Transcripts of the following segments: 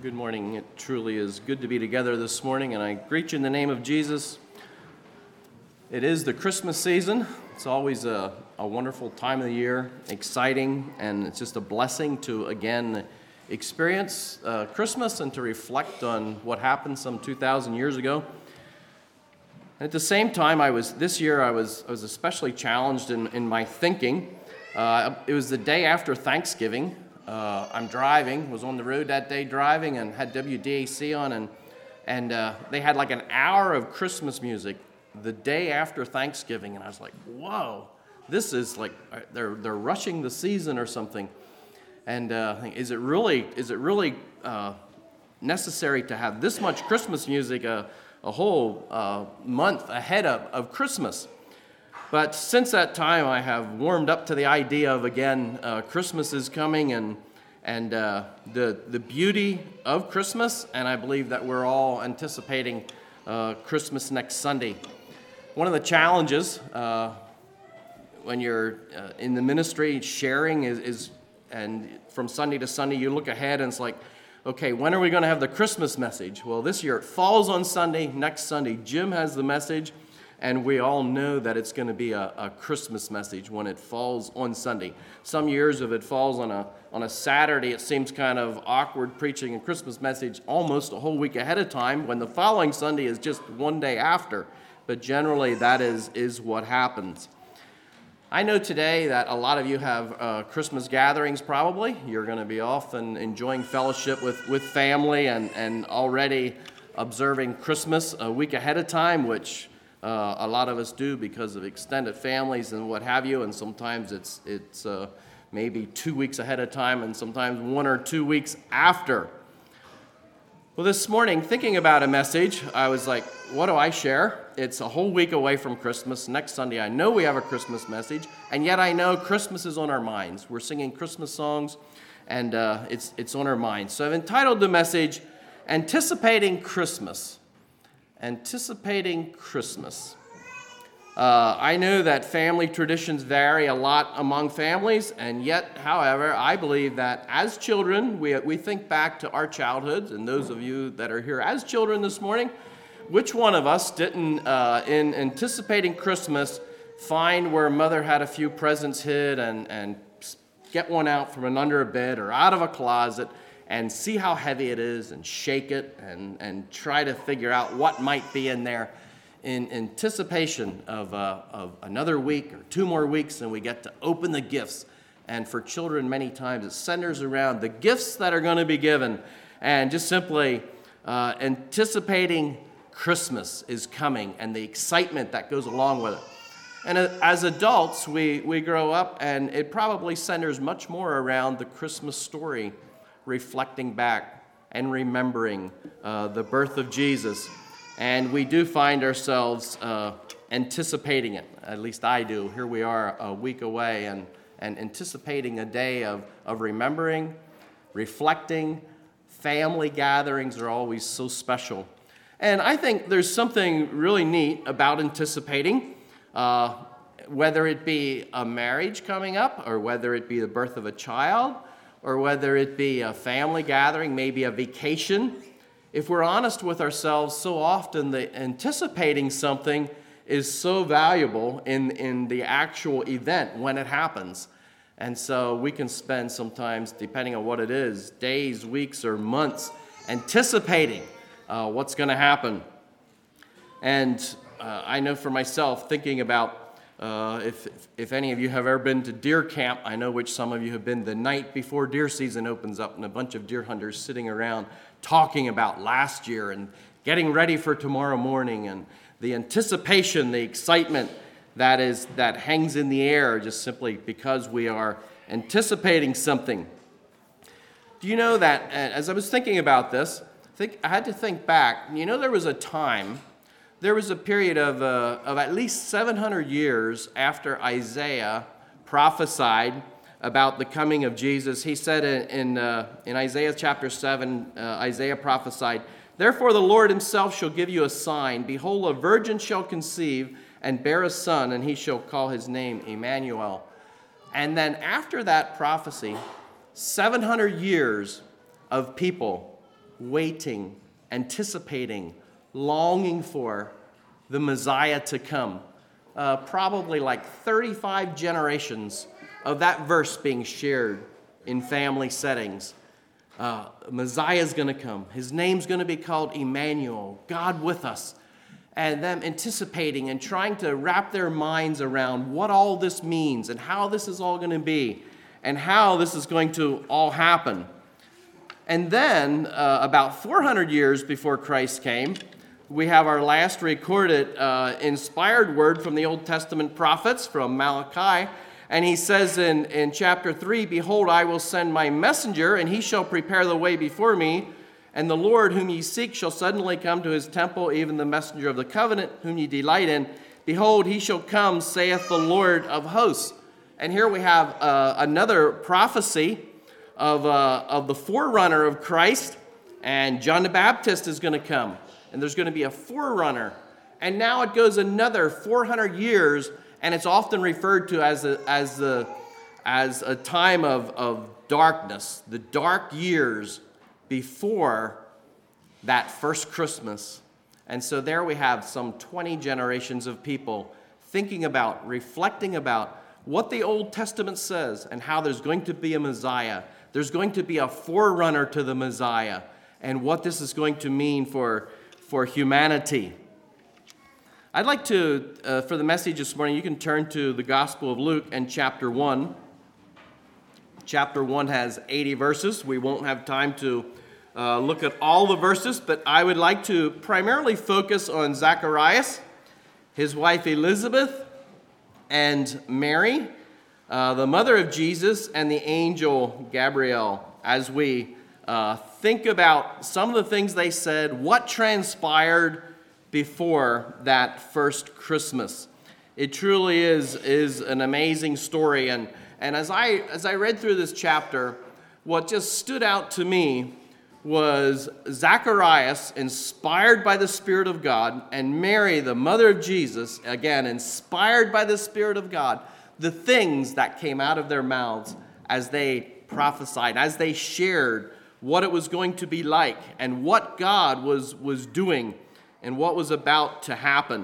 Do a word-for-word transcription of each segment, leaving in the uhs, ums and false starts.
Good morning. It truly is good to be together this morning, and I greet you in the name of Jesus. It is the Christmas season. It's always a, a wonderful time of the year, exciting, and it's just a blessing to, again, experience uh, Christmas and to reflect on what happened some two thousand years ago. And at the same time, I was this year I was I was especially challenged in, in my thinking. Uh, it was the day after Thanksgiving. Uh, I'm driving, was on the road that day driving, and had W D A C on, and and uh, they had like an hour of Christmas music the day after Thanksgiving, and I was like, whoa, this is like they're they're rushing the season or something. And uh, is it really is it really uh, necessary to have this much Christmas music a a whole uh, month ahead of, of Christmas? But since that time, I have warmed up to the idea of, again, uh, Christmas is coming and and uh, the the beauty of Christmas, and I believe that we're all anticipating uh, Christmas next Sunday. One of the challenges uh, when you're uh, in the ministry sharing is, is, and from Sunday to Sunday, you look ahead and it's like, okay, when are we going to have the Christmas message? Well, this year it falls on Sunday. Next Sunday, Jim has the message. And we all know that it's going to be a, a Christmas message when it falls on Sunday. Some years, if it falls on a on a Saturday, it seems kind of awkward preaching a Christmas message almost a whole week ahead of time when the following Sunday is just one day after. But generally, that is, is what happens. I know today that a lot of you have uh, Christmas gatherings probably. You're going to be off and enjoying fellowship with, with family and, and already observing Christmas a week ahead of time, which Uh, a lot of us do because of extended families and what have you, and sometimes it's it's uh, maybe two weeks ahead of time and sometimes one or two weeks after. Well, this morning, thinking about a message, I was like, what do I share? It's a whole week away from Christmas. Next Sunday, I know we have a Christmas message, and yet I know Christmas is on our minds. We're singing Christmas songs, and uh, it's it's on our minds. So I've entitled the message, Anticipating Christmas. Anticipating Christmas. Uh, I know that family traditions vary a lot among families, and yet, however, I believe that as children, we we think back to our childhoods, and those of you that are here as children this morning, which one of us didn't, uh, in anticipating Christmas, find where mother had a few presents hid and, and get one out from under a bed or out of a closet, and see how heavy it is, and shake it, and, and try to figure out what might be in there in anticipation of, uh, of another week or two more weeks, and we get to open the gifts. And for children, many times, it centers around the gifts that are going to be given, and just simply uh, anticipating Christmas is coming and the excitement that goes along with it. And as adults, we, we grow up, and it probably centers much more around the Christmas story, reflecting back and remembering uh, the birth of Jesus. And we do find ourselves uh, anticipating it. At least I do. Here we are a week away and, and anticipating a day of, of remembering, reflecting. Family gatherings are always so special. And I think there's something really neat about anticipating, uh, whether it be a marriage coming up or whether it be the birth of a child, or whether it be a family gathering, maybe a vacation. If we're honest with ourselves, so often the anticipating something is so valuable in, in the actual event when it happens. And so we can spend sometimes, depending on what it is, days, weeks, or months anticipating uh, what's going to happen. And uh, I know for myself, thinking about Uh, if, if any of you have ever been to deer camp, I know which some of you have been the night before deer season opens up, and a bunch of deer hunters sitting around talking about last year and getting ready for tomorrow morning, and the anticipation, the excitement that is that hangs in the air just simply because we are anticipating something. Do you know that, as I was thinking about this, I think I had to think back. You know, there was a time There was a period of, uh, of at least seven hundred years after Isaiah prophesied about the coming of Jesus. He said in, in, uh, in Isaiah chapter seven, uh, Isaiah prophesied, "Therefore the Lord himself shall give you a sign. Behold, a virgin shall conceive and bear a son, and he shall call his name Emmanuel." And then after that prophecy, seven hundred years of people waiting, anticipating, longing for the Messiah to come. Uh, probably like thirty-five generations of that verse being shared in family settings. Uh, Messiah's going to come. His name's going to be called Emmanuel, God with us. And them anticipating and trying to wrap their minds around what all this means and how this is all going to be and how this is going to all happen. And then, uh, about four hundred years before Christ came, we have our last recorded uh, inspired word from the Old Testament prophets, from Malachi. And he says in, in chapter three, "Behold, I will send my messenger, and he shall prepare the way before me. And the Lord whom ye seek shall suddenly come to his temple, even the messenger of the covenant whom ye delight in. Behold, he shall come, saith the Lord of hosts." And here we have uh, another prophecy of, uh, of the forerunner of Christ. And John the Baptist is going to come. And there's going to be a forerunner. And now it goes another four hundred years, and it's often referred to as a, as a, as a time of, of darkness, the dark years before that first Christmas. And so there we have some twenty generations of people thinking about, reflecting about what the Old Testament says and how there's going to be a Messiah. There's going to be a forerunner to the Messiah and what this is going to mean for, for humanity. I'd like to, uh, for the message this morning, you can turn to the Gospel of Luke and chapter one. Chapter one has eighty verses. We won't have time to uh, look at all the verses, but I would like to primarily focus on Zacharias, his wife Elizabeth, and Mary, uh, the mother of Jesus, and the angel Gabriel, as we uh, think about some of the things they said, what transpired before that first Christmas. It truly is, is an amazing story. And, and as I as I read through this chapter, what just stood out to me was Zacharias, inspired by the Spirit of God, and Mary, the mother of Jesus, again, inspired by the Spirit of God, the things that came out of their mouths as they prophesied, as they shared what it was going to be like and what God was, was doing and what was about to happen.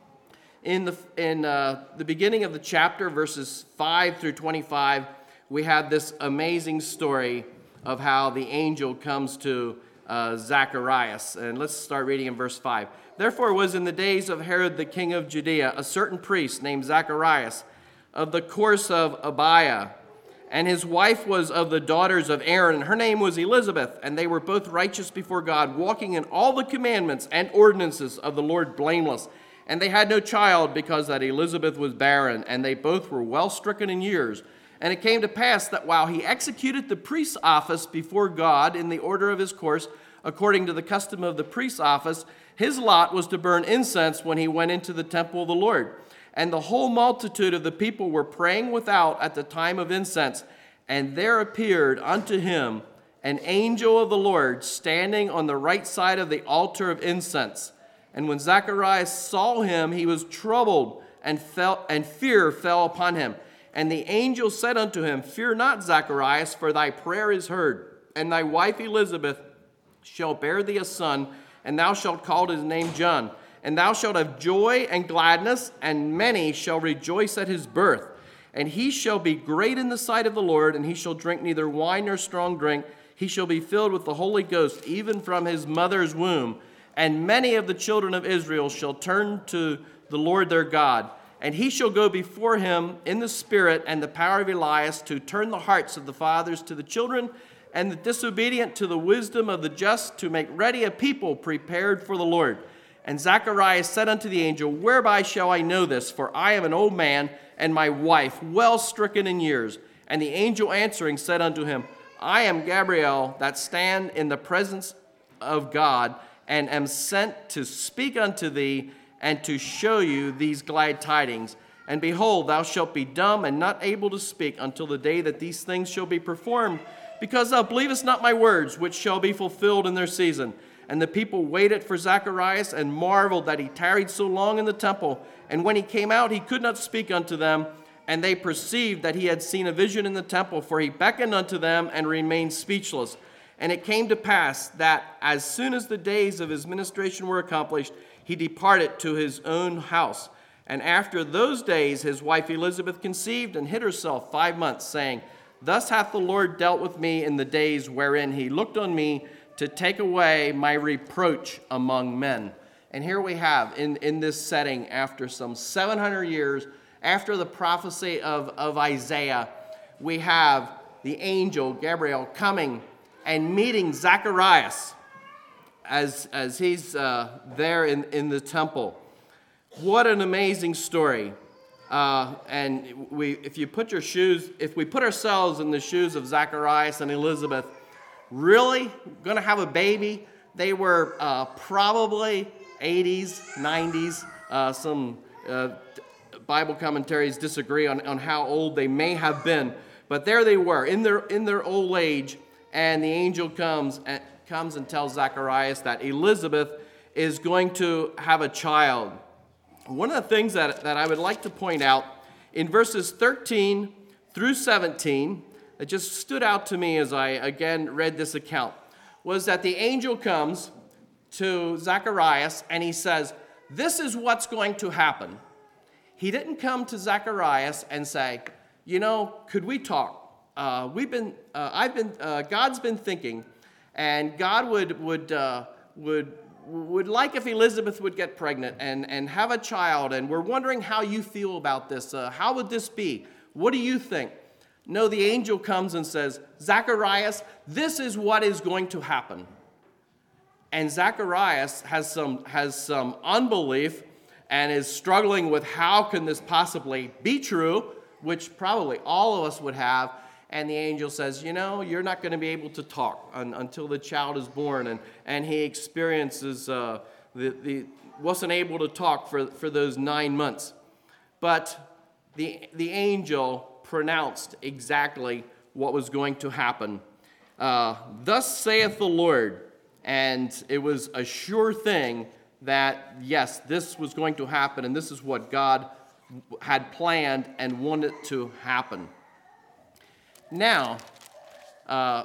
In the in uh, the beginning of the chapter, verses five through twenty-five, we have this amazing story of how the angel comes to uh, Zacharias. And let's start reading in verse five. "Therefore it was in the days of Herod the king of Judea, a certain priest named Zacharias, of the course of Abiah. And his wife was of the daughters of Aaron, and her name was Elizabeth. And they were both righteous before God, walking in all the commandments and ordinances of the Lord blameless. And they had no child, because that Elizabeth was barren, and they both were well stricken in years. And it came to pass that while he executed the priest's office before God in the order of his course, according to the custom of the priest's office, his lot was to burn incense when he went into the temple of the Lord. And the whole multitude of the people were praying without at the time of incense. And there appeared unto him an angel of the Lord standing on the right side of the altar of incense. And when Zacharias saw him, he was troubled, and fell, and fear fell upon him. And the angel said unto him, Fear not, Zacharias, for thy prayer is heard. And thy wife Elizabeth shall bear thee a son, and thou shalt call his name John. And thou shalt have joy and gladness, and many shall rejoice at his birth. And he shall be great in the sight of the Lord, and he shall drink neither wine nor strong drink. He shall be filled with the Holy Ghost, even from his mother's womb. And many of the children of Israel shall turn to the Lord their God. And he shall go before him in the spirit and the power of Elias, to turn the hearts of the fathers to the children, and the disobedient to the wisdom of the just, to make ready a people prepared for the Lord. And Zacharias said unto the angel, Whereby shall I know this? For I am an old man, and my wife well stricken in years. And the angel answering said unto him, I am Gabriel, that stand in the presence of God, and am sent to speak unto thee, and to show you these glad tidings. And behold, thou shalt be dumb and not able to speak until the day that these things shall be performed, because thou believest not my words, which shall be fulfilled in their season. And the people waited for Zacharias, and marveled that he tarried so long in the temple. And when he came out, he could not speak unto them. And they perceived that he had seen a vision in the temple, for he beckoned unto them and remained speechless. And it came to pass that as soon as the days of his ministration were accomplished, he departed to his own house. And after those days his wife Elizabeth conceived and hid herself five months, saying, Thus hath the Lord dealt with me in the days wherein he looked on me to take away my reproach among men. And here we have, in, in this setting, after some seven hundred years, after the prophecy of, of Isaiah, we have the angel Gabriel coming and meeting Zacharias as, as he's uh, there in, in the temple. What an amazing story. Uh, and we, if you put your shoes, if we put ourselves in the shoes of Zacharias and Elizabeth, really going to have a baby? They were uh, probably eighties, nineties. Uh, some uh, Bible commentaries disagree on, on how old they may have been. But there they were in their in their old age, and the angel comes and comes and tells Zacharias that Elizabeth is going to have a child. One of the things that, that I would like to point out in verses thirteen through seventeen that just stood out to me as I again read this account was that the angel comes to Zacharias and he says, this is what's going to happen. He didn't come to Zacharias and say, you know, could we talk? Uh, we've been, uh, I've been, uh, God's been thinking, and God would would uh, would would like if Elizabeth would get pregnant and and have a child, and we're wondering how you feel about this. Uh, how would this be? What do you think? No, the angel comes and says, Zacharias, this is what is going to happen. And Zacharias has some has some unbelief and is struggling with how can this possibly be true, which probably all of us would have. And the angel says, you know, you're not going to be able to talk un, until the child is born. And, and he experiences, uh, the, the wasn't able to talk for, for those nine months. But the, the angel pronounced exactly what was going to happen. Uh, Thus saith the Lord. And it was a sure thing that, yes, this was going to happen, and this is what God had planned and wanted to happen. Now, uh,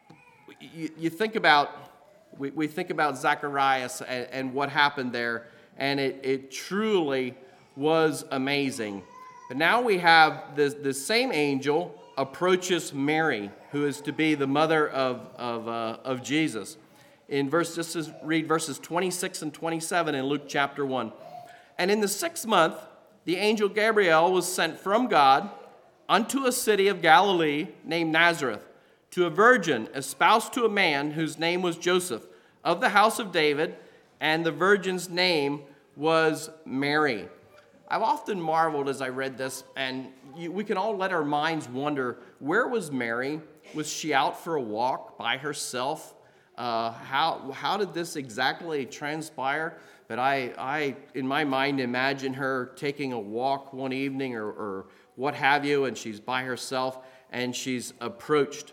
you, you think about, we, we think about Zacharias and, and what happened there, and it, it truly was amazing. But now we have the, the same angel approaches Mary, who is to be the mother of, of, uh, of Jesus. In verse, just read verses twenty-six and twenty-seven in Luke chapter one. And in the sixth month, the angel Gabriel was sent from God unto a city of Galilee named Nazareth, to a virgin espoused to a man whose name was Joseph, of the house of David, and the virgin's name was Mary. I've often marveled as I read this, and you, we can all let our minds wonder, where was Mary? Was she out for a walk by herself? Uh, how how did this exactly transpire? But I, I, in my mind, imagine her taking a walk one evening or, or what have you, and she's by herself, and she's approached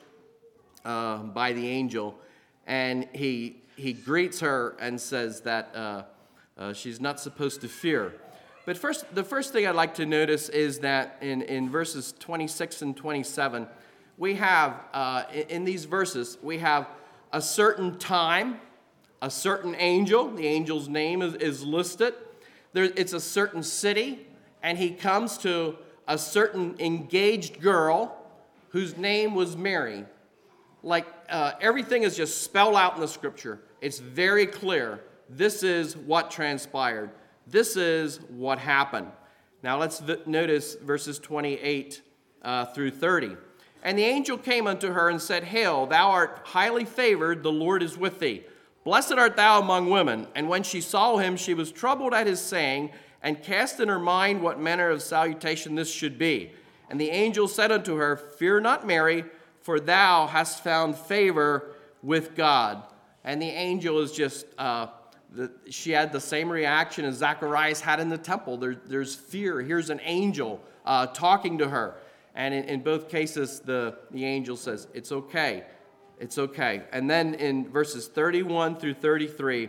uh, by the angel, and he he greets her and says that uh, uh, she's not supposed to fear. But first, the first thing I'd like to notice is that in, in verses twenty-six and twenty-seven, we have, uh, in, in these verses, we have a certain time, a certain angel. The angel's name is, is listed. There, it's a certain city, and he comes to a certain engaged girl whose name was Mary. Like uh, everything is just spelled out in the scripture. It's very clear. This is what transpired. This is what happened. Now let's v- notice verses twenty-eight uh, through thirty. And the angel came unto her and said, Hail, thou art highly favored, the Lord is with thee. Blessed art thou among women. And when she saw him, she was troubled at his saying, and cast in her mind what manner of salutation this should be. And the angel said unto her, Fear not, Mary, for thou hast found favor with God. And the angel is just, uh, the, she had the same reaction as Zacharias had in the temple. There, there's fear. Here's an angel uh, talking to her. And in, in both cases, the, the angel says, it's okay, it's okay. And then in verses thirty-one through thirty-three,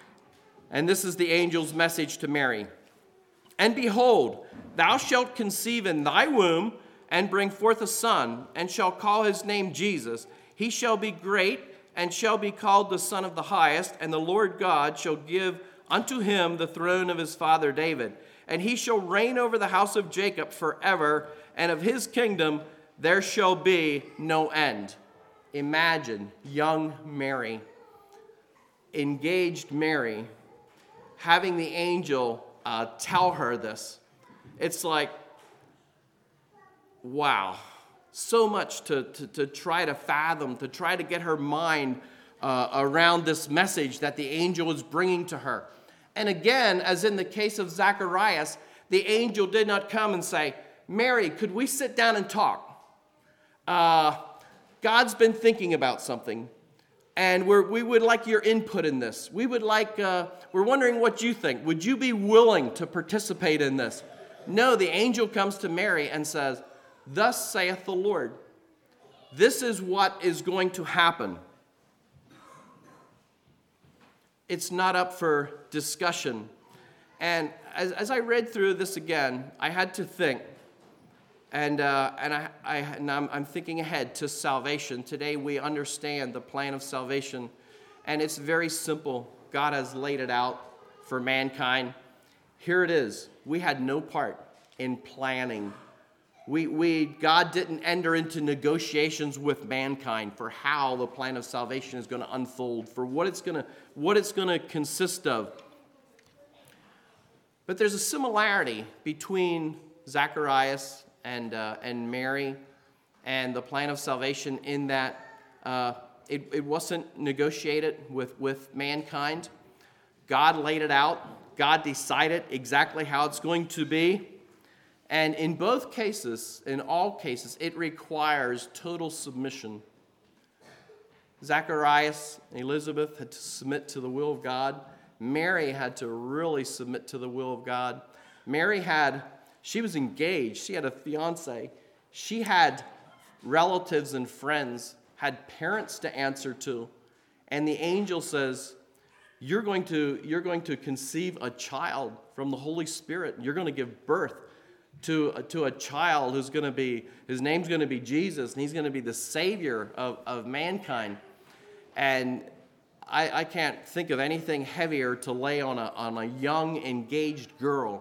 and this is the angel's message to Mary. And behold, thou shalt conceive in thy womb, and bring forth a son, and shall call his name Jesus. He shall be great, and shall be called the Son of the Highest, and the Lord God shall give unto him the throne of his father David. And he shall reign over the house of Jacob forever, and of his kingdom there shall be no end. Imagine young Mary, engaged Mary, having the angel uh, tell her this. It's like, wow, so much to, to, to try to fathom, to try to get her mind uh, around this message that the angel is bringing to her. And again, as in the case of Zacharias, the angel did not come and say, Mary, could we sit down and talk? Uh, God's been thinking about something, and we're, we would like your input in this. We would like, uh, we're wondering what you think. Would you be willing to participate in this? No, the angel comes to Mary and says, thus saith the Lord. This is what is going to happen. It's not up for discussion. And as, as I read through this again, I had to think, and uh, and I, I and I'm, I'm thinking ahead to salvation. Today we understand the plan of salvation, and it's very simple. God has laid it out for mankind. Here it is. We had no part in planning. We, we, God didn't enter into negotiations with mankind for how the plan of salvation is going to unfold, for what it's going to, what it's going to consist of. But there's a similarity between Zacharias and, uh, and Mary and the plan of salvation in that uh, it, it wasn't negotiated with, with mankind. God laid it out. God decided exactly how it's going to be. And in both cases, in all cases, it requires total submission. Zacharias and Elizabeth had to submit to the will of God. Mary had to really submit to the will of God. Mary had, she was engaged. She had a fiance. She had relatives and friends, had parents to answer to. And the angel says, you're going to, you're going to conceive a child from the Holy Spirit. You're going to give birth to, to a child who's going to be, his name's going to be Jesus, and he's going to be the Savior of, of mankind. And I, I can't think of anything heavier to lay on a, on a young, engaged girl.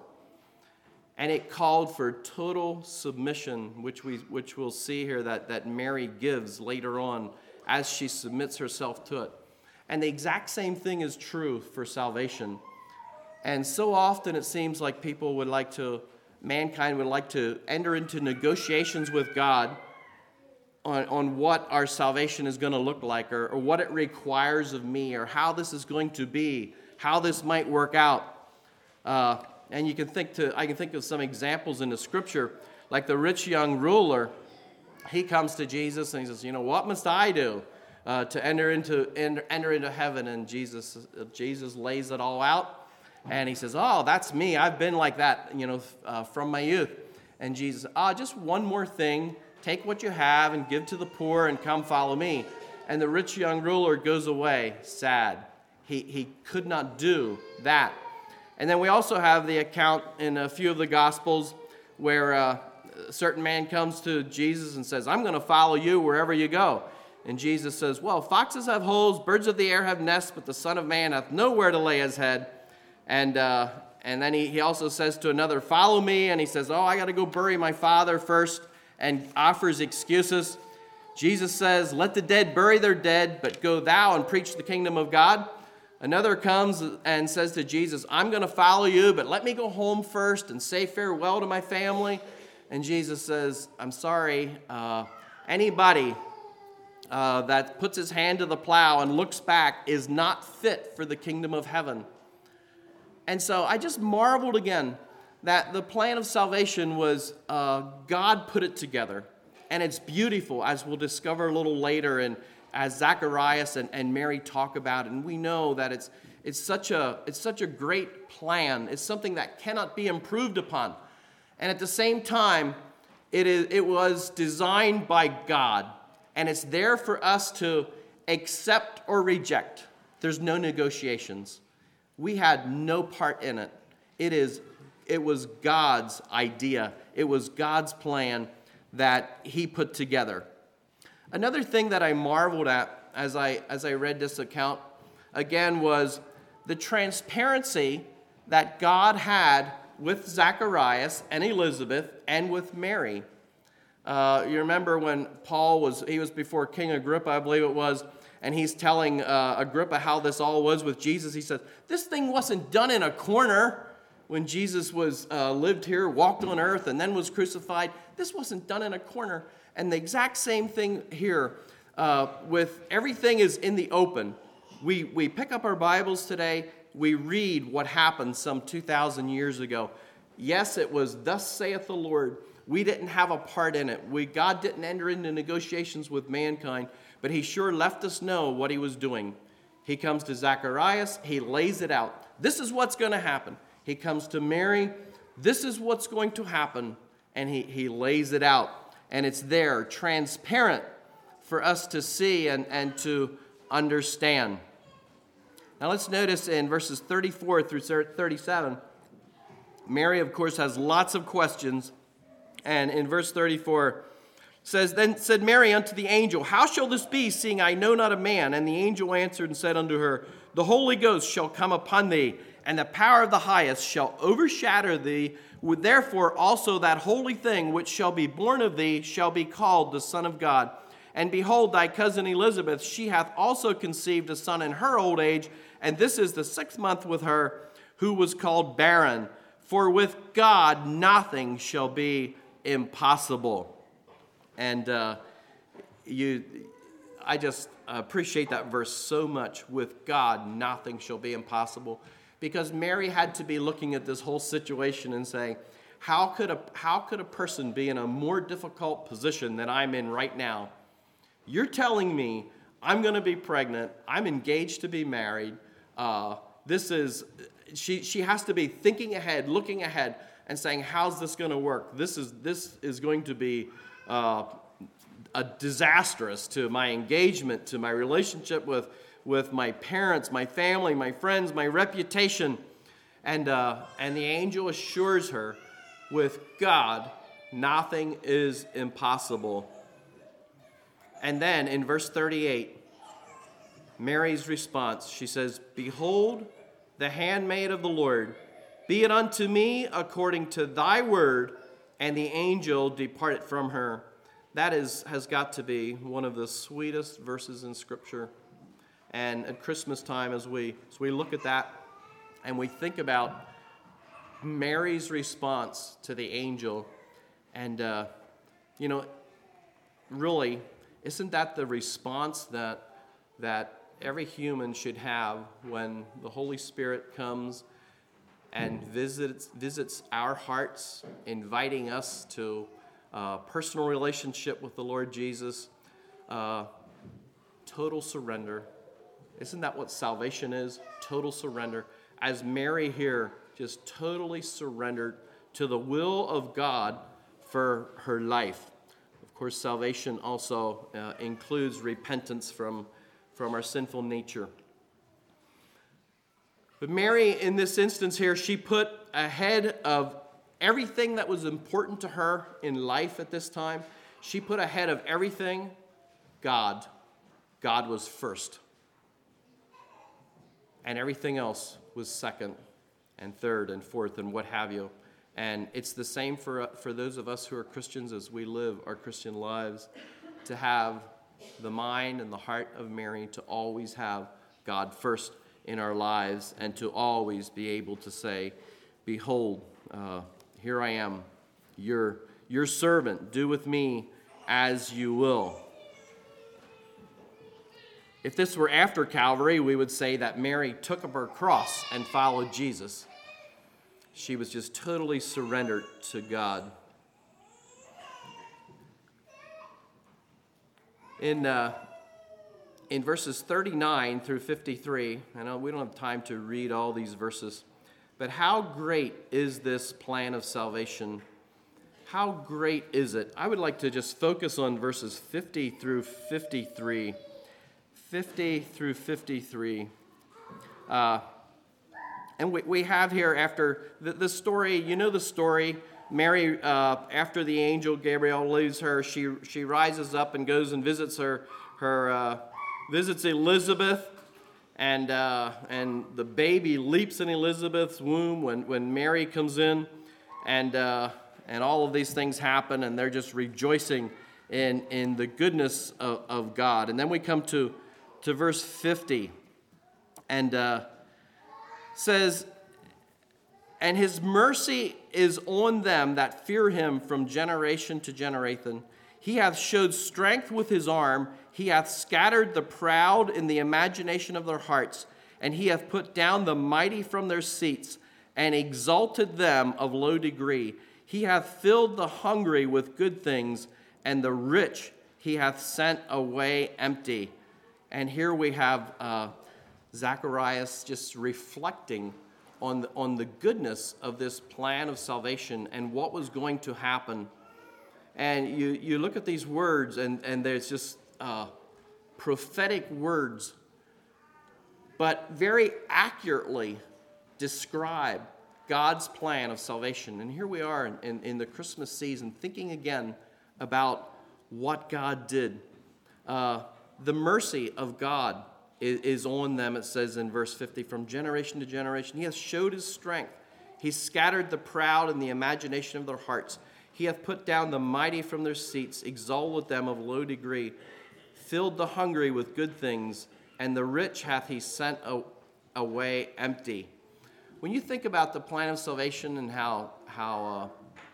And it called for total submission, which, we, which we'll see here that, that Mary gives later on as she submits herself to it. And the exact same thing is true for salvation. And so often it seems like people would like to, mankind would like to enter into negotiations with God on, on what our salvation is going to look like, or, or what it requires of me, or how this is going to be, how this might work out. Uh, and you can think to, I can think of some examples in the scripture, like the rich young ruler. He comes to Jesus and he says, you know, what must I do uh, to enter into enter, enter into heaven? And Jesus, uh, Jesus lays it all out. And he says, oh, that's me. I've been like that, you know, uh, from my youth. And Jesus, ah, oh, just one more thing. Take what you have and give to the poor and come follow me. And the rich young ruler goes away sad. He, he could not do that. And then we also have the account in a few of the Gospels where uh, a certain man comes to Jesus and says, I'm going to follow you wherever you go. And Jesus says, well, foxes have holes, birds of the air have nests, but the Son of Man hath nowhere to lay his head. And uh, and then he, he also says to another, follow me. And he says, oh, I got to go bury my father first, and offers excuses. Jesus says, let the dead bury their dead, but go thou and preach the kingdom of God. Another comes and says to Jesus, I'm going to follow you, but let me go home first and say farewell to my family. And Jesus says, I'm sorry, uh, anybody uh, that puts his hand to the plow and looks back is not fit for the kingdom of heaven. And so I just marveled again that the plan of salvation was uh, God put it together. And it's beautiful, as we'll discover a little later, and as Zacharias and, and Mary talk about it. And we know that it's it's such a it's such a great plan. It's something that cannot be improved upon. And at the same time, it is it was designed by God. And it's there for us to accept or reject. There's no negotiations. We had no part in it. It is, it was God's idea. It was God's plan that he put together. Another thing that I marveled at as I as I read this account again was the transparency that God had with Zacharias and Elizabeth and with Mary. Uh, you remember when Paul was, he was before King Agrippa, I believe it was, and he's telling uh, Agrippa how this all was with Jesus. He said, this thing wasn't done in a corner when Jesus was uh, lived here, walked on earth, and then was crucified. This wasn't done in a corner. And the exact same thing here uh, with everything is in the open. We, we pick up our Bibles today, we read what happened some two thousand years ago. Yes, it was, thus saith the Lord. We didn't have a part in it. We, God didn't enter into negotiations with mankind, but he sure left us know what he was doing. He comes to Zacharias, he lays it out. This is what's going to happen. He comes to Mary, this is what's going to happen, and he, he lays it out. And it's there, transparent for us to see and, and to understand. Now let's notice in verses thirty-four through thirty-seven, Mary, of course, has lots of questions. And in verse thirty-four, says, Then said Mary unto the angel, How shall this be, seeing I know not a man? And the angel answered and said unto her, The Holy Ghost shall come upon thee, and the power of the highest shall overshadow thee. Therefore also that holy thing which shall be born of thee shall be called the Son of God. And behold, thy cousin Elizabeth, she hath also conceived a son in her old age, and this is the sixth month with her, who was called barren. For with God nothing shall be impossible. And uh, you, I just appreciate that verse so much. With God, nothing shall be impossible. Because Mary had to be looking at this whole situation and saying, how could a, how could a person be in a more difficult position than I'm in right now? You're telling me I'm going to be pregnant. I'm engaged to be married. Uh, this is, she, she has to be thinking ahead, looking ahead, and saying, how's this going to work? This is, this is going to be uh, a disastrous to my engagement, to my relationship with, with my parents, my family, my friends, my reputation. And, uh, and the angel assures her, with God, nothing is impossible. And then in verse thirty-eight, Mary's response, she says, Behold, the handmaid of the Lord, be it unto me according to thy word. And the angel departed from her. That is, has got to be one of the sweetest verses in Scripture. And at Christmas time, as we, as we look at that and we think about Mary's response to the angel, and, uh, you know, really, isn't that the response that that every human should have when the Holy Spirit comes and visits visits our hearts, inviting us to a personal relationship with the Lord Jesus? Uh, total surrender. Isn't that what salvation is? Total surrender. As Mary here just totally surrendered to the will of God for her life. Of course, salvation also uh, includes repentance from, from our sinful nature. But Mary, in this instance here, she put ahead of everything that was important to her in life at this time, she put ahead of everything God. God was first. And everything else was second and third and fourth and what have you. And it's the same for, for those of us who are Christians as we live our Christian lives, to have the mind and the heart of Mary, to always have God first in our lives, and to always be able to say, Behold, uh, here I am, your, your servant, do with me as you will. If this were after Calvary, we would say that Mary took up her cross and followed Jesus. She was just totally surrendered to God. In, uh, in verses thirty-nine through fifty-three, I know we don't have time to read all these verses, but how great is this plan of salvation? How great is it? I would like to just focus on verses fifty through fifty-three. fifty through fifty-three. Uh, and we, we have here after the, the story, you know the story, Mary, uh, after the angel Gabriel leaves her, she she rises up and goes and visits her her uh, visits Elizabeth, and uh, and the baby leaps in Elizabeth's womb when, when Mary comes in, and uh, and all of these things happen, and they're just rejoicing in in the goodness of, of God. And then we come to to verse fifty, and uh, says, "And his mercy is on them that fear him from generation to generation. He hath showed strength with his arm. He hath scattered the proud in the imagination of their hearts. And he hath put down the mighty from their seats, and exalted them of low degree. He hath filled the hungry with good things, and the rich he hath sent away empty." And here we have uh, Zacharias just reflecting on the, on the goodness of this plan of salvation and what was going to happen. And you, you look at these words, and, and there's just uh, prophetic words, but very accurately describe God's plan of salvation. And here we are in, in, in the Christmas season, thinking again about what God did. Uh, the mercy of God is, is on them, it says in verse fifty, from generation to generation. He hath showed his strength. He scattered the proud in the imagination of their hearts. He hath put down the mighty from their seats, exalted them of low degree, filled the hungry with good things, and the rich hath he sent away empty. When you think about the plan of salvation and how, how uh,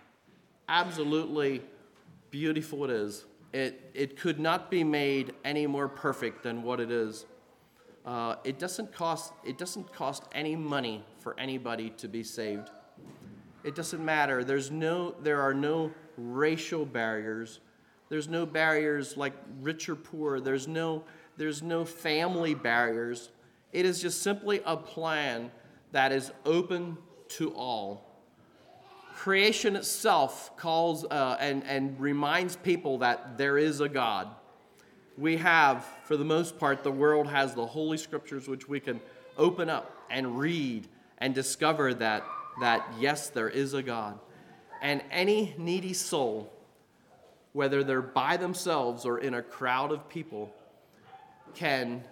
absolutely beautiful it is, it, it could not be made any more perfect than what it is. Uh, it doesn't cost, it doesn't cost any money for anybody to be saved. It doesn't matter. There's no, there are no racial barriers. There's no barriers like rich or poor. There's no, there's no family barriers. It is just simply a plan that is open to all. Creation itself calls uh, and, and reminds people that there is a God. We have, for the most part, the world has the Holy Scriptures, which we can open up and read and discover that that yes, there is a God. And any needy soul, whether they're by themselves or in a crowd of people, can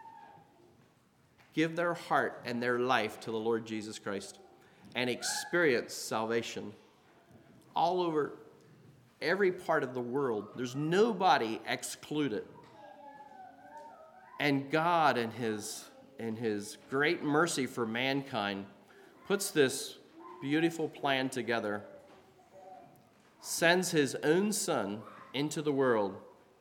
give their heart and their life to the Lord Jesus Christ and experience salvation all over every part of the world. There's nobody excluded. And God, in his, in his great mercy for mankind, puts this beautiful plan together, sends his own son into the world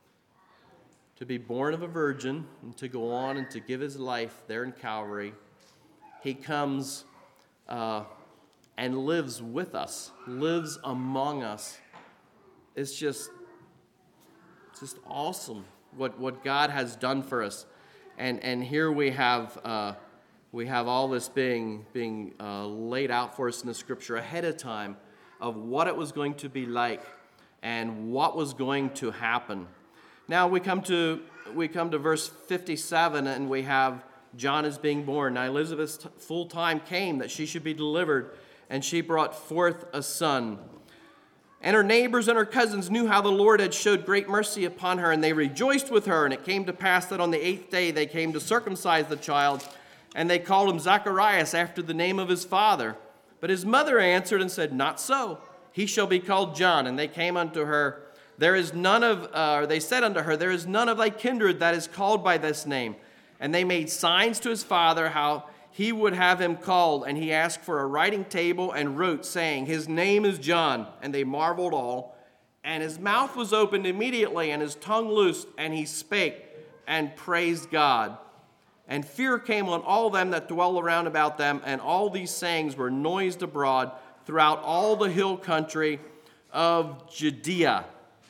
to be born of a virgin and to go on and to give his life there in Calvary. He comes uh, and lives with us, lives among us. It's just, it's just awesome what, what God has done for us. And, and here we have... Uh, We have all this being, being uh, laid out for us in the Scripture ahead of time of what it was going to be like and what was going to happen. Now we come to we come to verse fifty-seven, and we have John is being born. Now Elizabeth's t- full time came that she should be delivered, and she brought forth a son. And her neighbors and her cousins knew how the Lord had showed great mercy upon her, and they rejoiced with her. And it came to pass that on the eighth day they came to circumcise the child, and they called him Zacharias after the name of his father. But his mother answered and said, Not so. He shall be called John. And they came unto her. There is none of, uh, or they said unto her, There is none of thy kindred that is called by this name. And they made signs to his father how he would have him called. And he asked for a writing table and wrote, saying, His name is John. And they marveled all. And his mouth was opened immediately, and his tongue loosed, and he spake and praised God. And fear came on all them that dwell around about them, and all these sayings were noised abroad throughout all the hill country of Judea.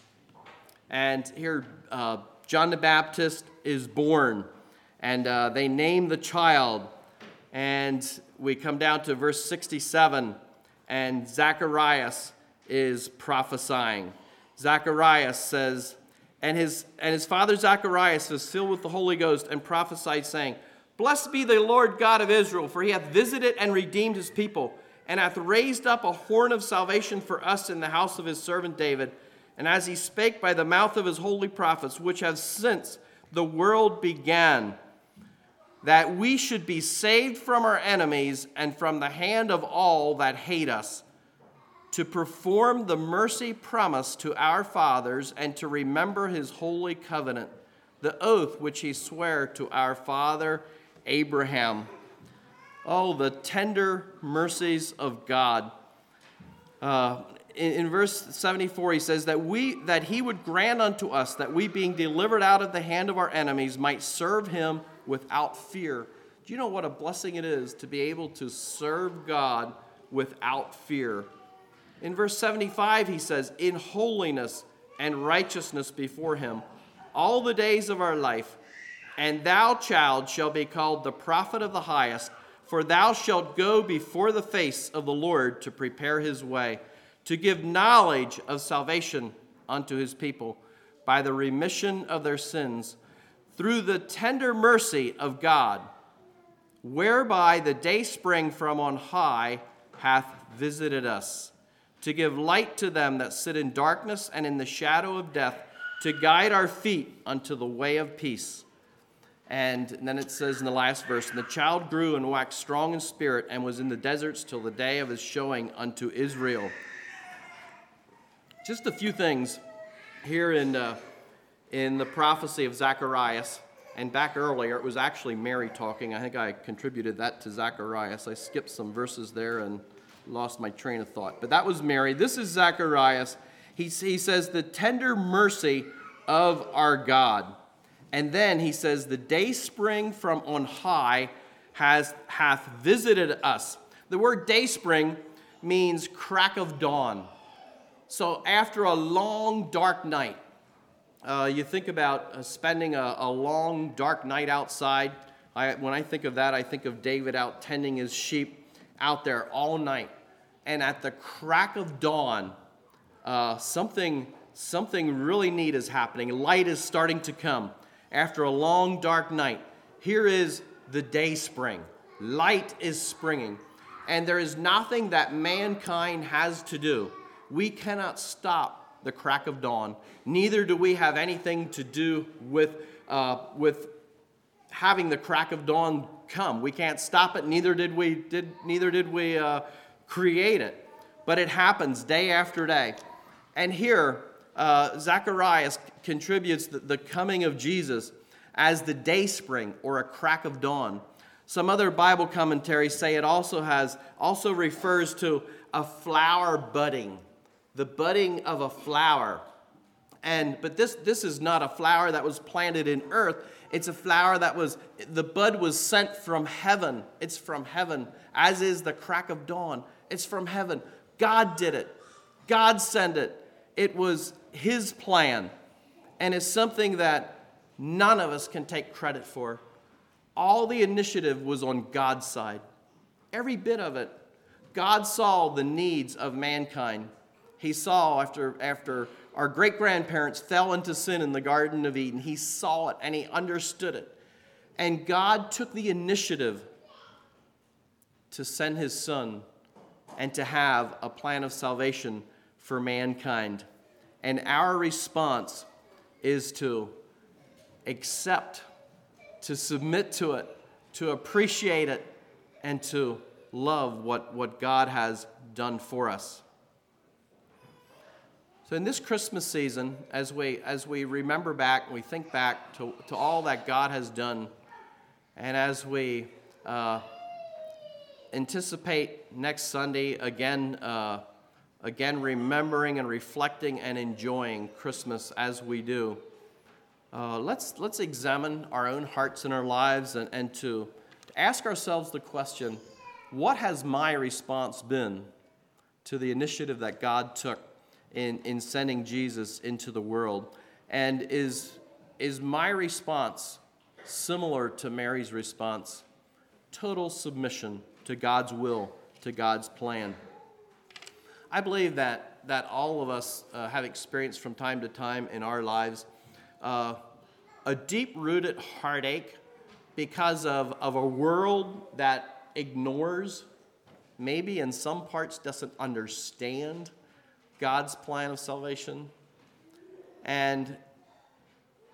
And here uh, John the Baptist is born, and uh, they name the child. And we come down to verse sixty-seven, and Zacharias is prophesying. Zacharias says, And his, and his father Zacharias was filled with the Holy Ghost and prophesied, saying, Blessed be the Lord God of Israel, for he hath visited and redeemed his people, and hath raised up a horn of salvation for us in the house of his servant David, and as he spake by the mouth of his holy prophets, which have since the world began, that we should be saved from our enemies and from the hand of all that hate us, to perform the mercy promised to our fathers and to remember his holy covenant, the oath which he sware to our father Abraham. Oh, the tender mercies of God. Uh, in, in verse seventy-four, he says that we that he would grant unto us that we, being delivered out of the hand of our enemies, might serve him without fear. Do you know what a blessing it is to be able to serve God without fear? In verse seventy-five, he says, in holiness and righteousness before him all the days of our life. And thou, child, shalt be called the prophet of the highest, for thou shalt go before the face of the Lord to prepare his way, to give knowledge of salvation unto his people by the remission of their sins, through the tender mercy of God, whereby the dayspring from on high hath visited us, to give light to them that sit in darkness and in the shadow of death, to guide our feet unto the way of peace. And then it says in the last verse, and the child grew and waxed strong in spirit, and was in the deserts till the day of his showing unto Israel. Just a few things here in uh, in the prophecy of Zacharias. And back earlier, it was actually Mary talking. I think I contributed that to Zacharias. I skipped some verses there and lost my train of thought. But that was Mary. This is Zacharias. He, he says, the tender mercy of our God. And then he says, the dayspring from on high has hath visited us. The word dayspring means crack of dawn. So after a long, dark night, uh, you think about uh, spending a, a long, dark night outside. I, when I think of that, I think of David out tending his sheep out there all night. And at the crack of dawn, uh, something, something really neat is happening. Light is starting to come. After a long, dark night, here is the day spring. Light is springing. And there is nothing that mankind has to do. We cannot stop the crack of dawn. Neither do we have anything to do with, uh, with having the crack of dawn come. We can't stop it. Neither did we, did, neither did we uh, create it. But it happens day after day. And here, Uh, Zacharias contributes the, the coming of Jesus as the dayspring or a crack of dawn. Some other Bible commentaries say it also has also refers to a flower budding, the budding of a flower. And but this this is not a flower that was planted in earth. It's a flower that was the bud was sent from heaven. It's from heaven, as is the crack of dawn. It's from heaven. God did it. God sent it. It was his plan, and it's something that none of us can take credit for. All the initiative was on God's side. Every bit of it. God saw the needs of mankind. He saw after, after our great-grandparents fell into sin in the Garden of Eden, he saw it and he understood it. And God took the initiative to send his son and to have a plan of salvation for mankind. And our response is to accept, to submit to it, to appreciate it, and to love what, what God has done for us. So in this Christmas season, as we as we remember back, we think back to, to all that God has done, and as we uh, anticipate next Sunday, again, uh, again remembering and reflecting and enjoying Christmas as we do, uh, let's let's examine our own hearts and our lives, and, and to, to ask ourselves the question, what has my response been to the initiative that God took in, in sending Jesus into the world? And is, is my response similar to Mary's response? Total submission to God's will, to God's plan. I believe that, that all of us uh, have experienced from time to time in our lives uh, a deep-rooted heartache because of, of a world that ignores, maybe in some parts doesn't understand God's plan of salvation. And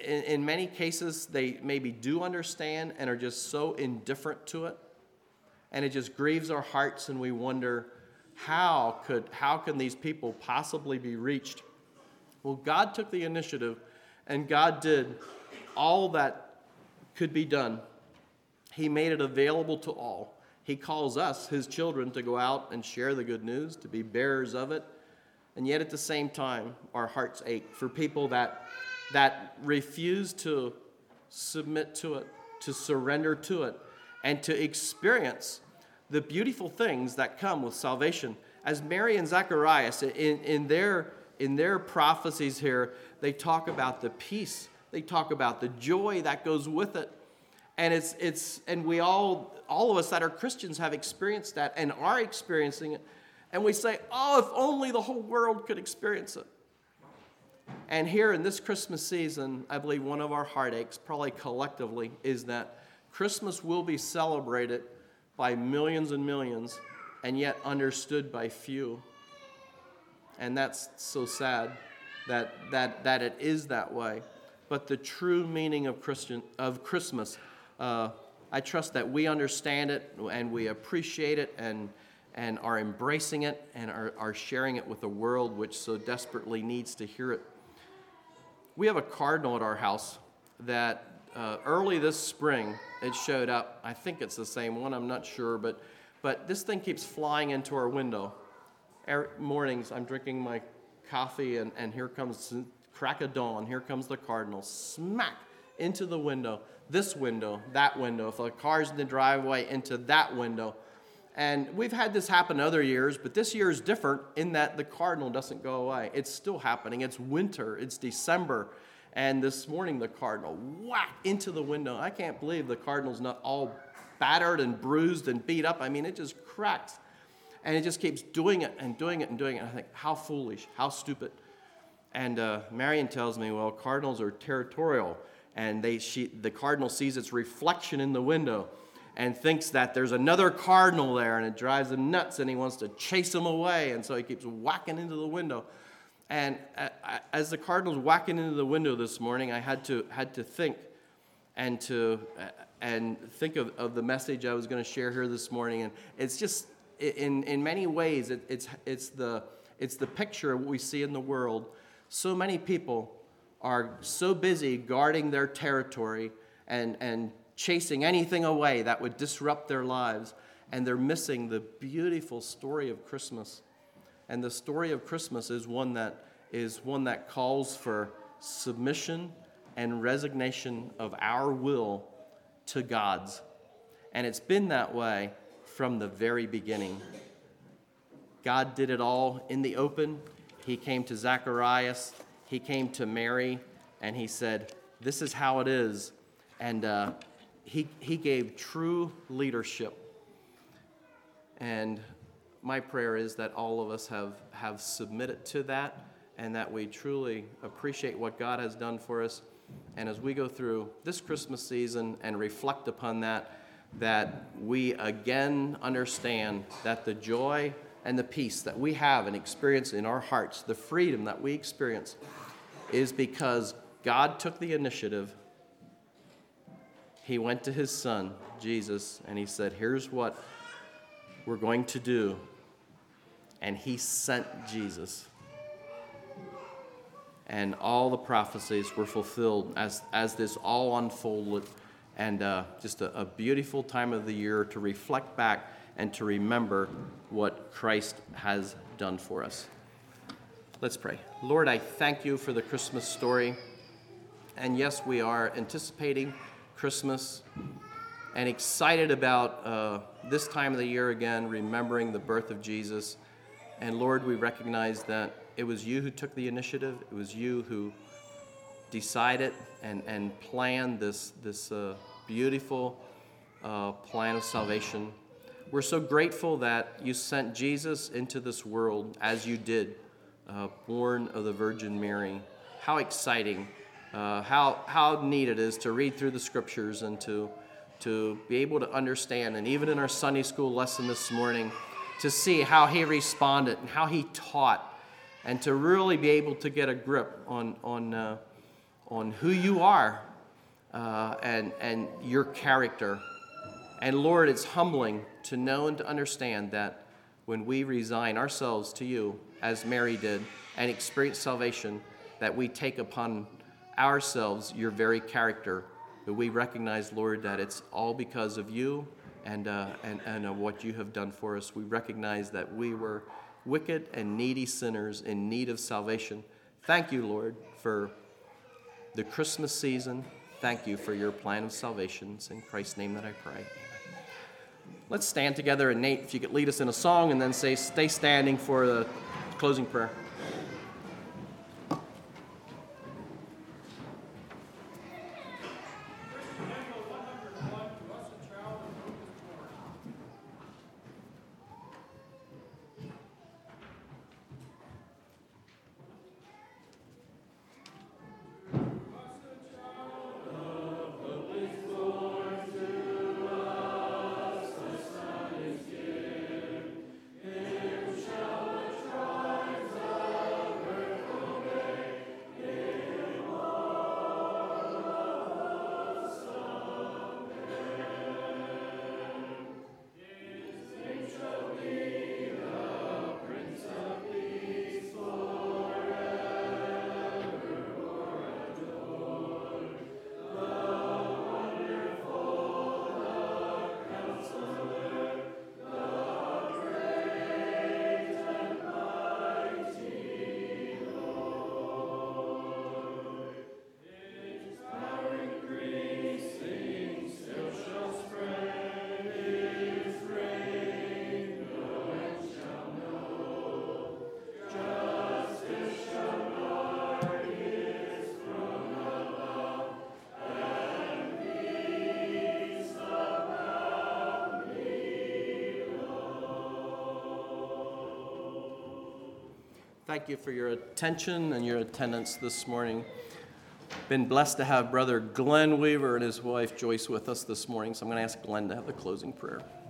in, in many cases, they maybe do understand and are just so indifferent to it. And it just grieves our hearts, and we wonder, how could how can these people possibly be reached? Well, God took the initiative, and God did all that could be done. He made it available to all. He calls us, his children, to go out and share the good news, to be bearers of it. And yet at the same time, our hearts ache for people that, that refuse to submit to it, to surrender to it, and to experience the beautiful things that come with salvation. As Mary and Zacharias, in, in, their, in their prophecies here, they talk about the peace. They talk about the joy that goes with it. And it's it's and we all all of us that are Christians have experienced that and are experiencing it. And we say, oh, if only the whole world could experience it. And here in this Christmas season, I believe one of our heartaches, probably collectively, is that Christmas will be celebrated by millions and millions, and yet understood by few. And that's so sad that that that it is that way. But the true meaning of Christian of Christmas, uh, I trust that we understand it and we appreciate it and and are embracing it and are, are sharing it with a world which so desperately needs to hear it. We have a cardinal at our house that uh, early this spring it showed up. I think it's the same one. I'm not sure, but but this thing keeps flying into our window. Every mornings I'm drinking my coffee and, and here comes crack of dawn. Here comes the cardinal, smack into the window. This window, that window. If a car's in the driveway, into that window. And we've had this happen other years, but this year is different in that the cardinal doesn't go away. It's still happening. It's winter. It's December. And this morning, the cardinal whack into the window. I can't believe the cardinal's not all battered and bruised and beat up. I mean, it just cracks. And it just keeps doing it and doing it and doing it. And I think, how foolish, how stupid. And uh, Marion tells me, well, cardinals are territorial. And they, she, the cardinal sees its reflection in the window and thinks that there's another cardinal there, and it drives him nuts, and he wants to chase him away, and so he keeps whacking into the window. And as the cardinal's whacking into the window this morning, I had to had to think and to and think of, of the message I was going to share here this morning. And it's just in in many ways it, it's it's the it's the picture of what we see in the world. So many people are so busy guarding their territory and and chasing anything away that would disrupt their lives, and they're missing the beautiful story of Christmas. And the story of Christmas is one that is one that calls for submission and resignation of our will to God's. And it's been that way from the very beginning. God did it all in the open. He came to Zacharias, he came to Mary, and he said, this is how it is. And uh, he, he gave true leadership. And my prayer is that all of us have, have submitted to that and that we truly appreciate what God has done for us. And as we go through this Christmas season and reflect upon that, that we again understand that the joy and the peace that we have and experience in our hearts, the freedom that we experience, is because God took the initiative. He went to his son, Jesus, and he said, here's what we're going to do. And he sent Jesus. And all the prophecies were fulfilled as, as this all unfolded. And uh, just a, a beautiful time of the year to reflect back and to remember what Christ has done for us. Let's pray. Lord, I thank you for the Christmas story. And yes, we are anticipating Christmas and excited about uh, this time of the year again, remembering the birth of Jesus. And Lord, we recognize that it was you who took the initiative. It was you who decided and, and planned this, this uh, beautiful uh, plan of salvation. We're so grateful that you sent Jesus into this world as you did, uh, born of the Virgin Mary. How exciting, uh, how, how neat it is to read through the scriptures and to, to be able to understand. And even in our Sunday school lesson this morning, to see how he responded and how he taught, and to really be able to get a grip on on uh, on who you are uh, and, and your character. And Lord, it's humbling to know and to understand that when we resign ourselves to you, as Mary did, and experience salvation, that we take upon ourselves your very character. But we recognize, Lord, that it's all because of you and, uh, and, and of what you have done for us. We recognize that we were wicked and needy sinners in need of salvation. Thank you, Lord, for the Christmas season. Thank you for your plan of salvation. It's in Christ's name that I pray. Amen. Let's stand together, and Nate, if you could lead us in a song and then say, stay standing for the closing prayer. Thank you for your attention and your attendance this morning. Been blessed to have Brother Glenn Weaver and his wife Joyce with us this morning, so I'm going to ask Glenn to have the closing prayer.